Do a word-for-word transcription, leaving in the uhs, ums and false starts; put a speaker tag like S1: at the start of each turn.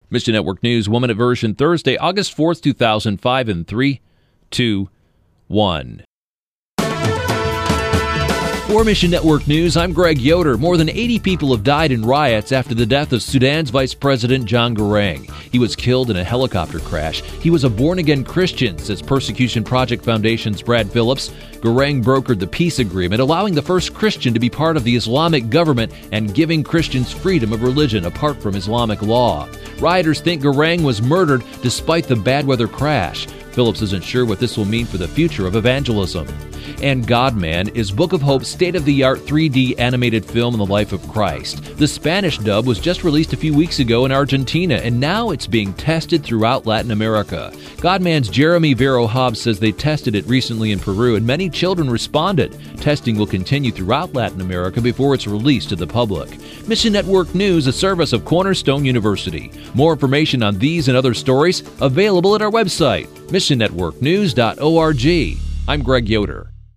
S1: Mission Network News, one minute version, Thursday, August fourth, two thousand five, in three, two, one. For Mission Network News, I'm Greg Yoder. More than eighty people have died in riots after the death of Sudan's Vice President John Garang. He was killed in a helicopter crash. He was a born-again Christian, says Persecution Project Foundation's Brad Phillips. Garang brokered the peace agreement, allowing the first Christian to be part of the Islamic government and giving Christians freedom of religion apart from Islamic law. Rioters think Garang was murdered despite the bad weather crash. Phillips isn't sure what this will mean for the future of evangelism. And God-Man is Book of Hope's state-of-the-art three D animated film on the life of Christ. The Spanish dub was just released a few weeks ago in Argentina, and now it's being tested throughout Latin America. God-Man's Jeremy Vero Hobbs says they tested it recently in Peru, and many children responded. Testing will continue throughout Latin America before it's released to the public. Mission Network News, a service of Cornerstone University. More information on these and other stories available at our website, mission network news dot org. I'm Greg Yoder.